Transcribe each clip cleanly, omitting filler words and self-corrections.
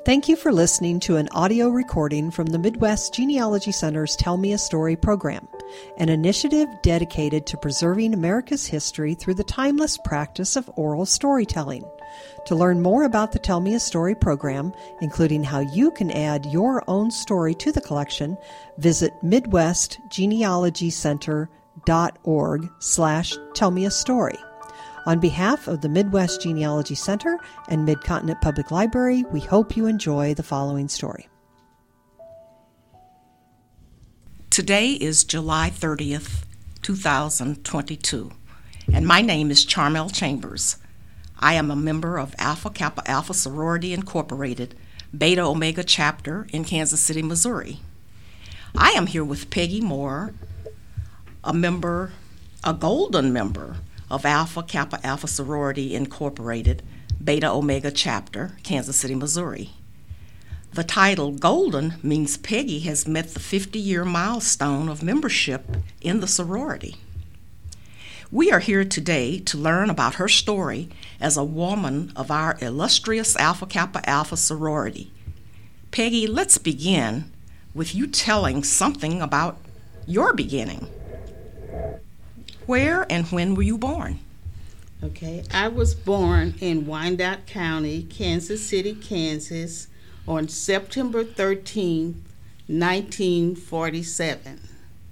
Thank you for listening to an audio recording from the Midwest Genealogy Center's Tell Me a Story program, an initiative dedicated to preserving America's history through the timeless practice of oral storytelling. To learn more about the Tell Me a Story program, including how you can add your own story to the collection, visit midwestgenealogycenter.org/tellmeastory. On behalf of the Midwest Genealogy Center and Mid-Continent Public Library, we hope you enjoy the following story. Today is July 30th, 2022, and my name is Charmel Chambers. I am a member of Alpha Kappa Alpha Sorority Incorporated, Beta Omega Chapter in Kansas City, Missouri. I am here with Peggy Moore, a golden member of Alpha Kappa Alpha Sorority Incorporated, Beta Omega Chapter, Kansas City, Missouri. The title Golden means Peggy has met the 50-year milestone of membership in the sorority. We are here today to learn about her story as a woman of our illustrious Alpha Kappa Alpha sorority. Peggy, let's begin with you telling something about your beginning. Where and when were you born? Okay, I was born in Wyandotte County, Kansas City, Kansas, on September 13th, 1947.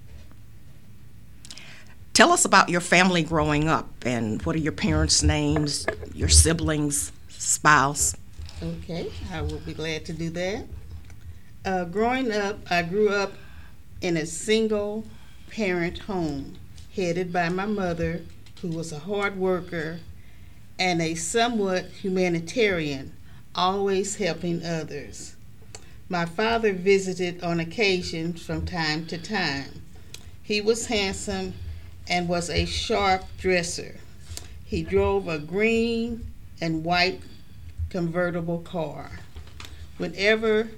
Tell us about your family growing up, and what are your parents' names, your siblings, spouse? Okay, I will be glad to do that. Growing up, I grew up in a single-parent home, headed by my mother, who was a hard worker and a somewhat humanitarian, always helping others. My father visited on occasion from time to time. He was handsome and was a sharp dresser. He drove a green and white convertible car. Whenever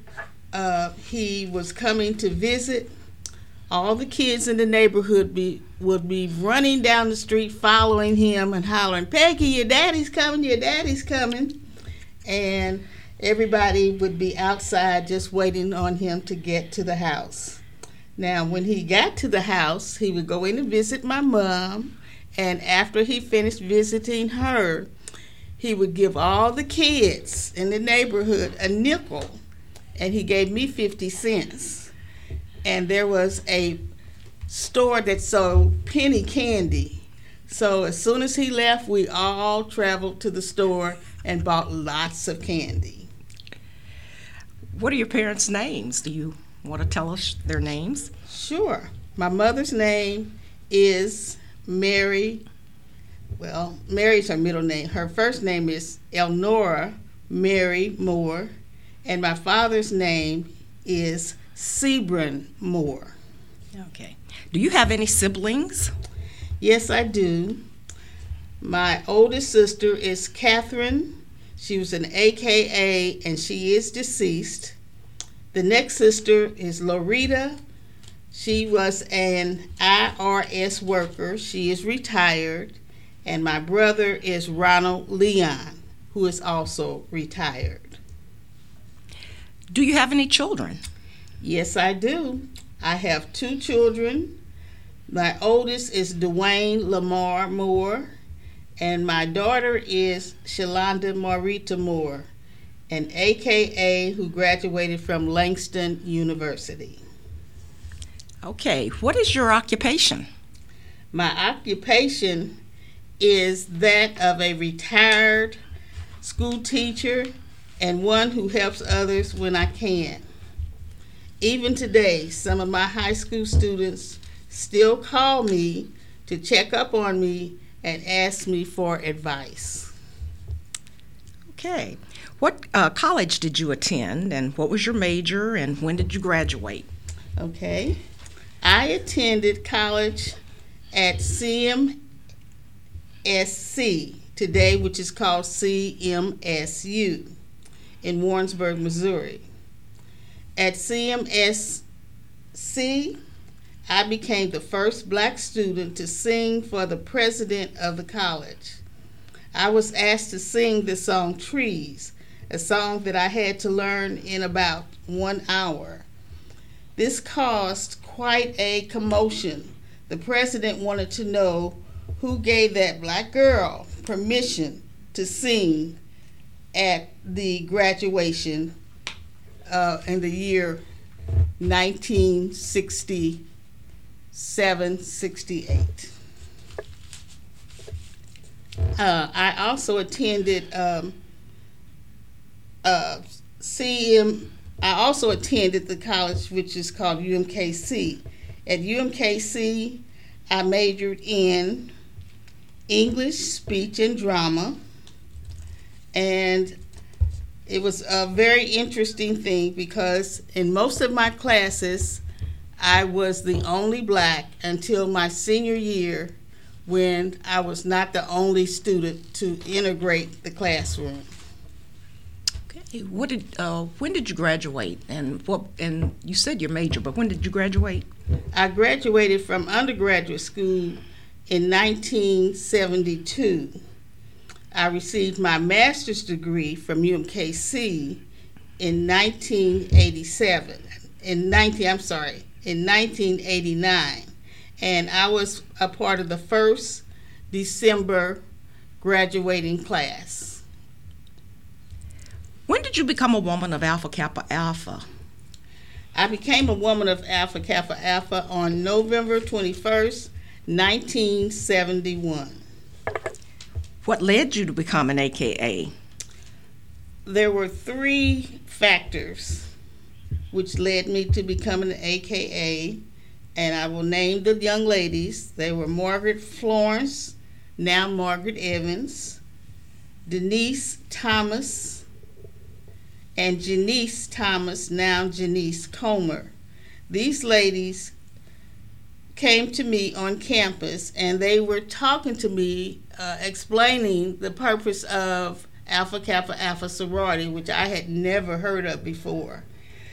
he was coming to visit, all the kids in the neighborhood would be running down the street following him and hollering, "Peggy, your daddy's coming, your daddy's coming." And everybody would be outside just waiting on him to get to the house. Now, when he got to the house, he would go in and visit my mom, and after he finished visiting her, he would give all the kids in the neighborhood a nickel, and he gave me 50 cents. And there was a store that sold penny candy. So as soon as he left, we all traveled to the store and bought lots of candy. What are your parents' names? Do you want to tell us their names? Sure. My mother's name is Mary. Well, Mary's her middle name. Her first name is Elnora Mary Moore. And my father's name is Sebron Moore. Okay. Do you have any siblings? Yes, I do. My oldest sister is Catherine. She was an AKA, and she is deceased. The next sister is Loretta. She was an IRS worker. She is retired. And my brother is Ronald Leon, who is also retired. Do you have any children? Yes, I do. I have 2 children. My oldest is Dwayne Lamar Moore, and my daughter is Shalonda Marita Moore, an AKA who graduated from Langston University. Okay, what is your occupation? My occupation is that of a retired school teacher and one who helps others when I can. Even today, some of my high school students still call me to check up on me and ask me for advice. Okay. What college did you attend, and what was your major, and when did you graduate? Okay. I attended college at CMSC today, which is called CMSU in Warrensburg, Missouri. At CMSC, I became the first black student to sing for the president of the college. I was asked to sing the song Trees. a song that I had to learn in about 1 hour. This caused quite a commotion. The president wanted to know who gave that black girl permission to sing at the graduation in the year 1967-68. I also attended the college which is called UMKC. At UMKC, I majored in English, speech, and drama, and it was a very interesting thing because in most of my classes, I was the only black until my senior year, when I was not the only student to integrate the classroom. Okay. When did you graduate? And you said your major, but when did you graduate? I graduated from undergraduate school in 1972. I received my master's degree from UMKC in 1989. And I was a part of the first December graduating class. When did you become a woman of Alpha Kappa Alpha? I became a woman of Alpha Kappa Alpha on November 21st, 1971. What led you to become an AKA? There were 3 factors which led me to become an AKA. And I will name the young ladies. They were Margaret Florence, now Margaret Evans, Denise Thomas, and Janice Thomas, now Janice Comer. These ladies came to me on campus, and they were talking to me, explaining the purpose of Alpha Kappa Alpha sorority, which I had never heard of before.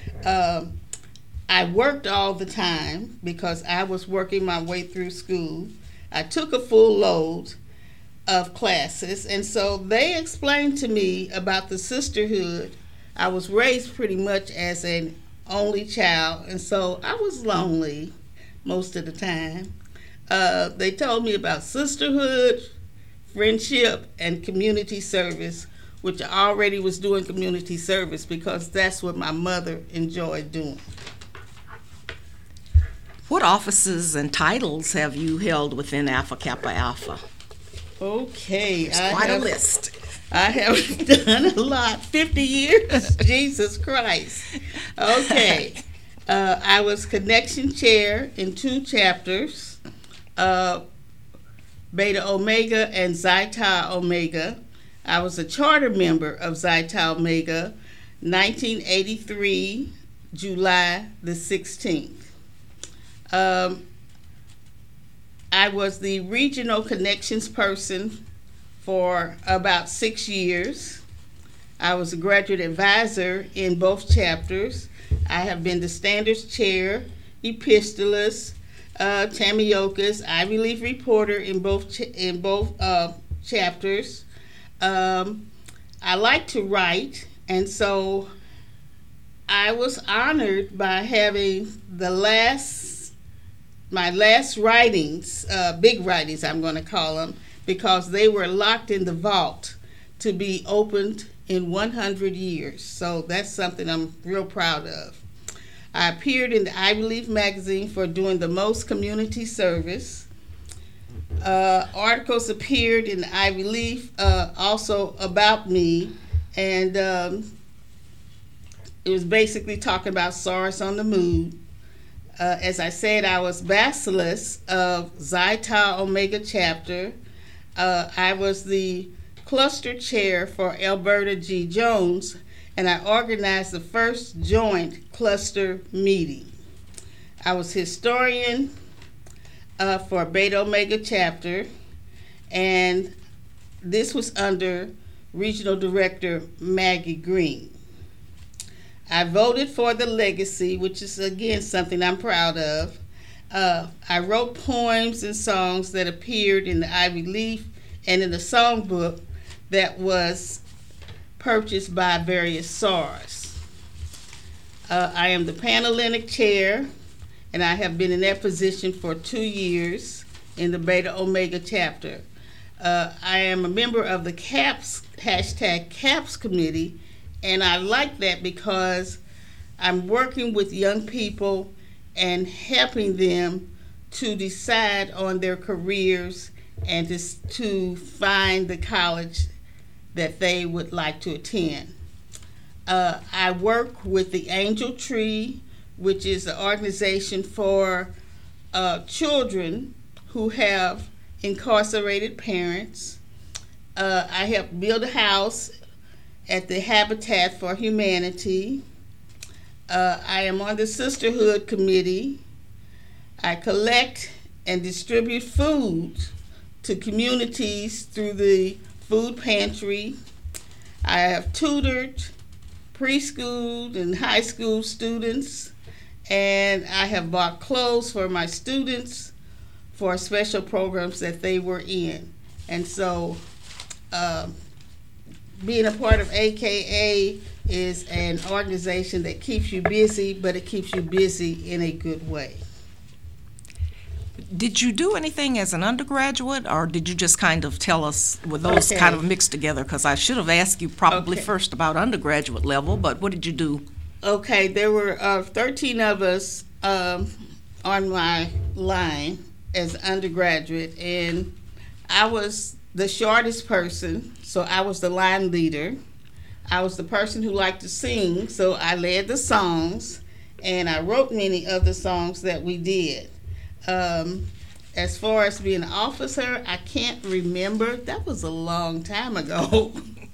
I worked all the time because I was working my way through school. I took a full load of classes, and so they explained to me about the sisterhood. I was raised pretty much as an only child, and so I was lonely most of the time. They told me about sisterhood, friendship, and community service, which I already was doing community service because that's what my mother enjoyed doing. What offices and titles have you held within Alpha Kappa Alpha? Okay. It's quite a list. I have done a lot. 50 years? Jesus Christ. Okay. I was connection chair in 2 chapters, Beta Omega and Zeta Omega. I was a charter member of Zeta Omega, 1983, July the 16th. I was the regional connections person for about 6 years. I was a graduate advisor in both chapters. I have been the standards chair, epistolist, Tamiokas, Ivy Leaf reporter in both chapters. I like to write, and so I was honored by having my last writings, big writings I'm going to call them, because they were locked in the vault to be opened in 100 years. So that's something I'm real proud of. I appeared in the Ivy Leaf magazine for doing the most community service. Articles appeared in the Ivy Leaf also about me, and it was basically talking about SARS on the moon. As I said, I was bacillus of Zeta Omega chapter. I was the cluster chair for Alberta G. Jones, and I organized the first joint cluster meeting. I was historian for Beta Omega chapter, and this was under Regional Director Maggie Green. I voted for the legacy, which is, again, something I'm proud of. I wrote poems and songs that appeared in the Ivy Leaf and in the songbook that was purchased by various SARs. I am the Panhellenic Chair, and I have been in that position for 2 years in the Beta Omega chapter. I am a member of the CAPS, #CAPS committee, and I like that because I'm working with young people and helping them to decide on their careers and to find the college that they would like to attend. I work with the Angel Tree, which is an organization for children who have incarcerated parents. I help build a house at the Habitat for Humanity. I am on the Sisterhood Committee. I collect and distribute food to communities through the food pantry. I have tutored preschool and high school students, and I have bought clothes for my students for special programs that they were in. And so being a part of AKA is an organization that keeps you busy, but it keeps you busy in a good way. Did you do anything as an undergraduate, or did you just kind of tell us, were those kind of mixed together? Because I should have asked you probably first about undergraduate level, but what did you do? Okay, there were 13 of us on my line as undergraduate, and I was the shortest person, so I was the line leader. I was the person who liked to sing, so I led the songs, and I wrote many of the songs that we did. As far as being an officer, I can't remember. That was a long time ago.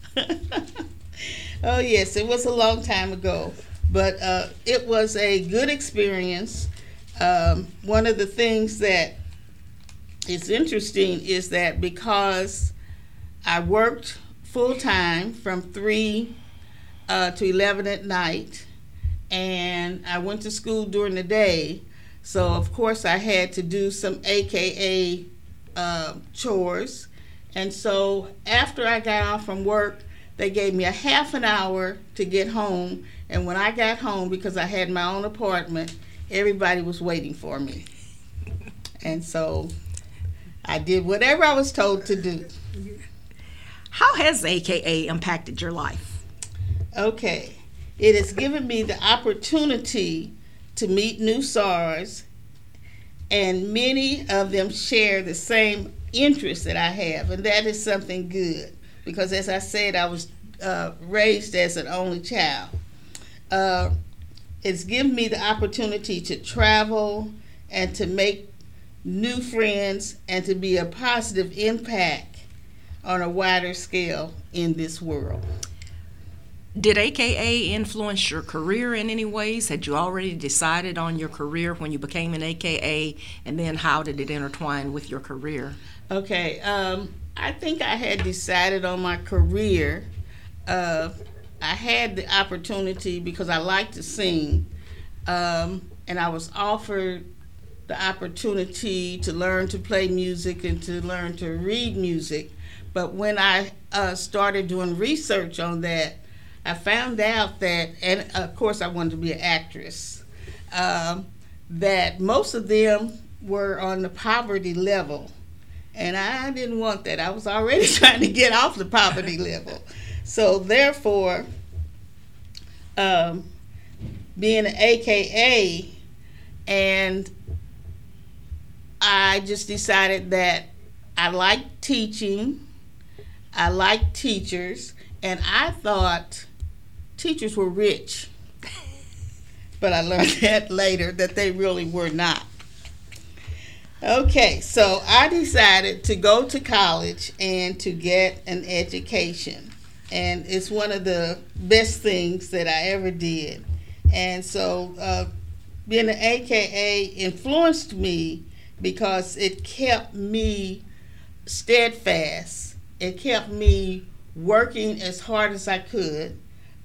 Oh, yes, it was a long time ago. But it was a good experience. One of the things that is interesting is that because I worked full-time from 3 to 11 at night, and I went to school during the day, so of course I had to do some AKA chores. And so after I got off from work, they gave me a half an hour to get home, and when I got home, because I had my own apartment, everybody was waiting for me. And so I did whatever I was told to do. How has AKA impacted your life? Okay, it has given me the opportunity to meet new SARs, and many of them share the same interests that I have, and that is something good, because as I said, I was raised as an only child. It's given me the opportunity to travel and to make new friends and to be a positive impact on a wider scale in this world. Did AKA influence your career in any ways? Had you already decided on your career when you became an AKA, and then how did it intertwine with your career? Okay, I think I had decided on my career. I had the opportunity because I like to sing, and I was offered the opportunity to learn to play music and to learn to read music. But when I started doing research on that, I found out that, and of course I wanted to be an actress, that most of them were on the poverty level. And I didn't want that. I was already trying to get off the poverty level. So therefore, being an AKA, and I just decided that I like teaching, I like teachers, and I thought teachers were rich. But I learned that later, that they really were not. Okay, so I decided to go to college and to get an education. And it's one of the best things that I ever did. And so being an AKA influenced me because it kept me steadfast. It kept me working as hard as I could.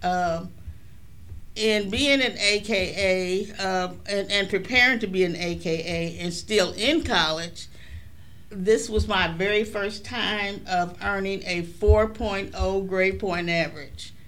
In being an AKA and preparing to be an AKA and still in college, this was my very first time of earning a 4.0 grade point average.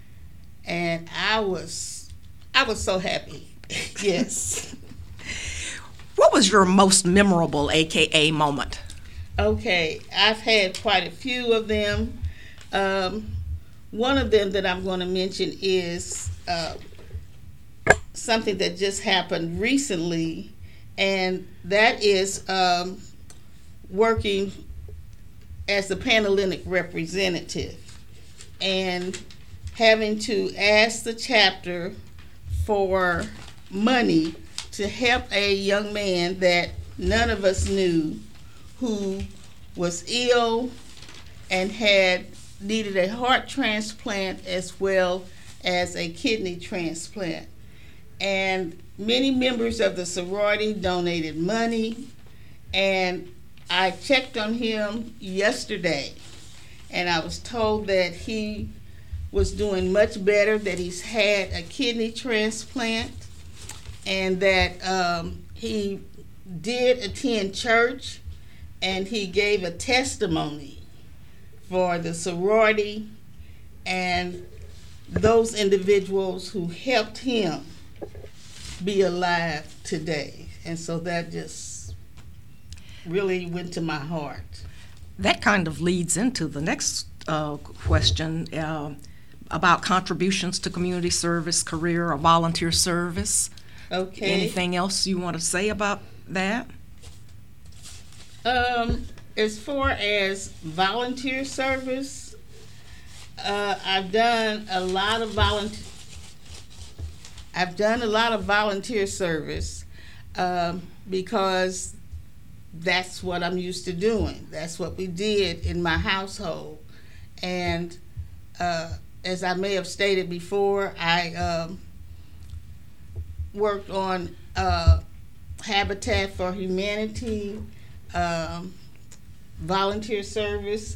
and I was so happy. Yes. What was your most memorable AKA moment? Okay, I've had quite a few of them. One of them that I'm going to mention is something that just happened recently, and that is working as the Panhellenic representative and having to ask the chapter for money to help a young man that none of us knew, who was ill and had needed a heart transplant as well as a kidney transplant. And many members of the sorority donated money, and I checked on him yesterday, and I was told that he was doing much better, that he's had a kidney transplant, and that he did attend church, and he gave a testimony for the sorority and those individuals who helped him be alive today. And so that just really went to my heart. That kind of leads into the next question about contributions to community service, career, or volunteer service. Okay. Anything else you want to say about that? As far as volunteer service, I've done a lot of volunteer service because that's what I'm used to doing. That's what we did in my household. And as I may have stated before, I worked on Habitat for Humanity, volunteer service,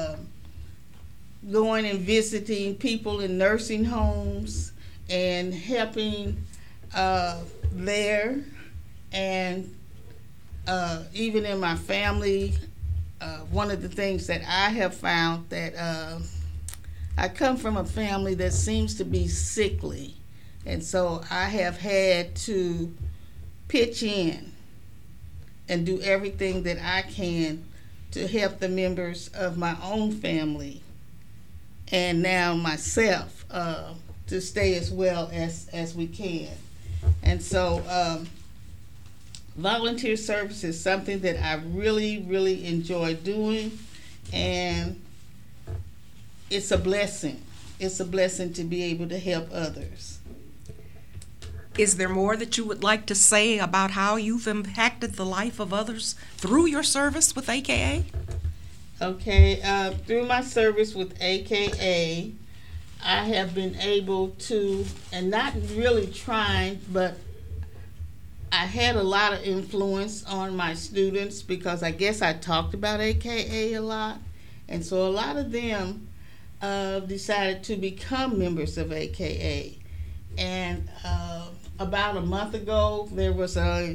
going and visiting people in nursing homes and helping there, and even in my family. One of the things that I have found that I come from a family that seems to be sickly, and so I have had to pitch in and do everything that I can to help the members of my own family and now myself to stay as well as we can. And so volunteer service is something that I really, really enjoy doing, and it's a blessing. It's a blessing to be able to help others. Is there more that you would like to say about how you've impacted the life of others through your service with AKA? Okay, through my service with AKA, I have been able to, and not really trying, but I had a lot of influence on my students because I guess I talked about AKA a lot. And so a lot of them decided to become members of AKA. And about a month ago, there was a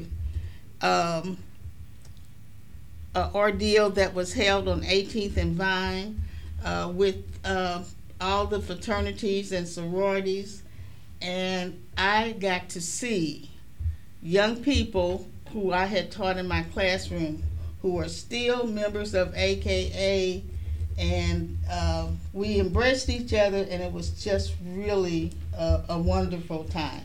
ordeal that was held on 18th and Vine with all the fraternities and sororities, and I got to see young people who I had taught in my classroom who are still members of AKA, and we embraced each other, and it was just really a wonderful time.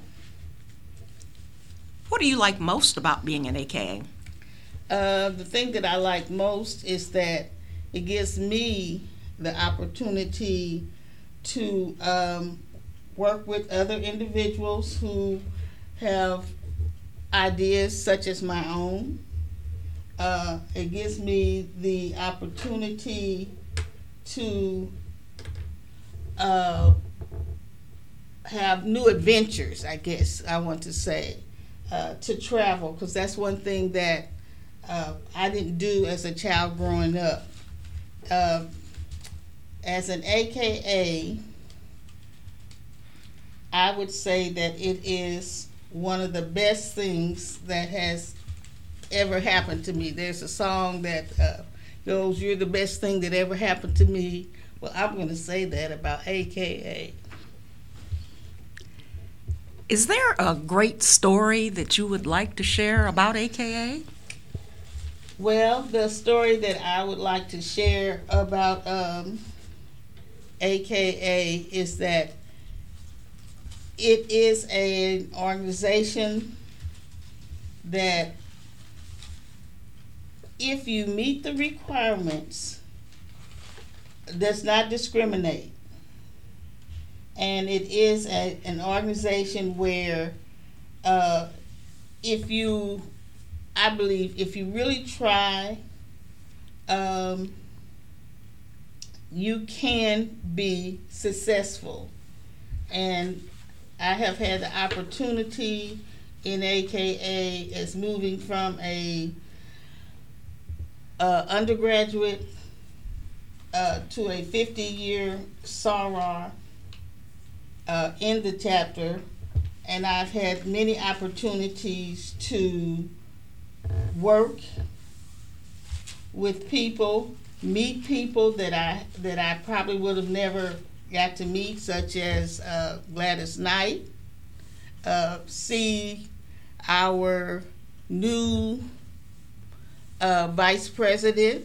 What do you like most about being an AKA? The thing that I like most is that it gives me the opportunity to work with other individuals who have ideas such as my own. It gives me the opportunity to have new adventures, I guess I want to say, to travel, because that's one thing that I didn't do as a child growing up. As an AKA, I would say that it is one of the best things that has ever happened to me. There's a song that goes, "You're the best thing that ever happened to me." Well, I'm going to say that about AKA. Is there a great story that you would like to share about AKA? Well, the story that I would like to share about AKA is that it is an organization that if you meet the requirements, does not discriminate. And it is an organization where I believe if you really try, you can be successful. And I have had the opportunity in AKA as moving from a undergraduate to a 50-year soror in the chapter, and I've had many opportunities to work with people, meet people that I probably would have never got to meet, such as Gladys Knight, see our new vice president,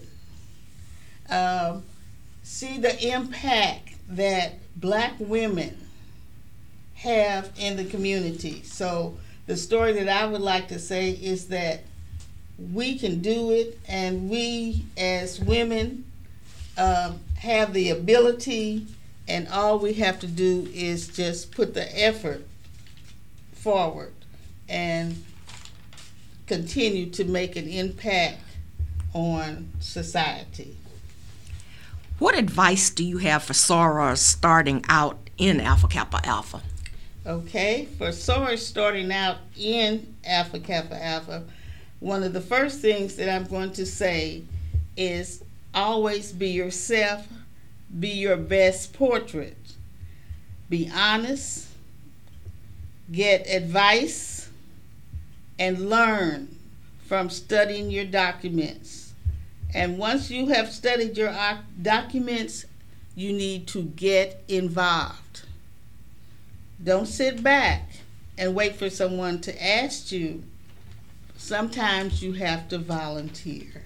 see the impact that black women have in the community. So the story that I would like to say is that we can do it, and we as women have the ability, and all we have to do is just put the effort forward and continue to make an impact on society. What advice do you have for sorors starting out in Alpha Kappa Alpha? Okay, for sorors starting out in Alpha Kappa Alpha, one of the first things that I'm going to say is always be yourself, be your best portrait. Be honest, get advice, and learn from studying your documents. And once you have studied your documents, you need to get involved. Don't sit back and wait for someone to ask you. Sometimes you have to volunteer.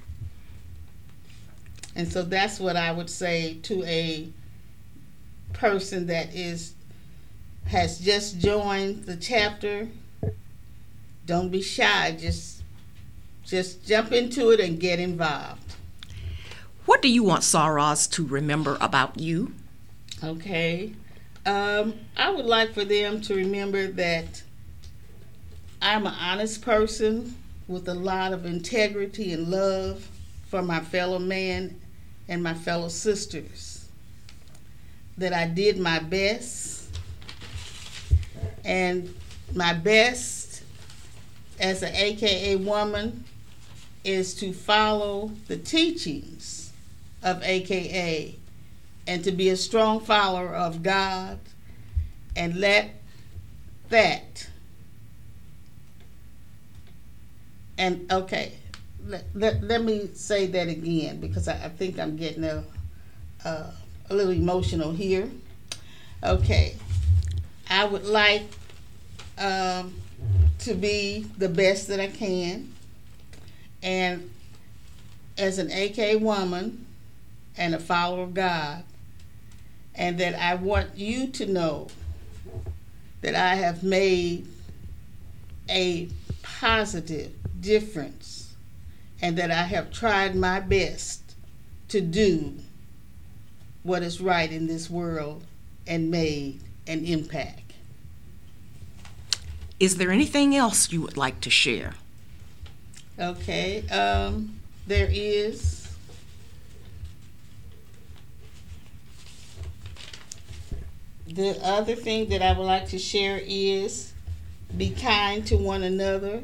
And so that's what I would say to a person that has just joined the chapter. Don't be shy. Just jump into it and get involved. What do you want sorors to remember about you? Okay. I would like for them to remember that I'm an honest person with a lot of integrity and love for my fellow man and my fellow sisters. That I did my best, and my best as an AKA woman is to follow the teachings of AKA and to be a strong follower of God, and let that, and okay, let me say that again, because I think I'm getting a little emotional here. Okay, I would like to be the best that I can, and as an AK woman and a follower of God, and that I want you to know that I have made a positive difference, and that I have tried my best to do what is right in this world and made an impact. Is there anything else you would like to share? Okay, there is. The other thing that I would like to share is be kind to one another,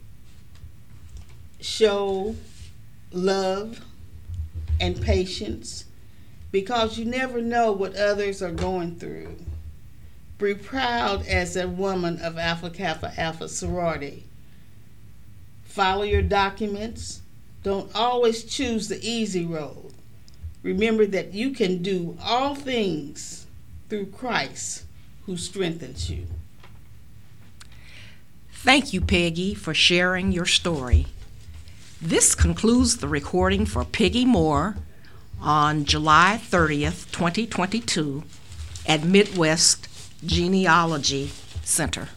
show love and patience, because you never know what others are going through. Be proud as a woman of Alpha Kappa Alpha sorority. Follow your documents. Don't always choose the easy road. Remember that you can do all things through Christ who strengthens you. Thank you, Peggy, for sharing your story. This concludes the recording for Peggy Moore on July 30th, 2022 at Midwest Genealogy Center.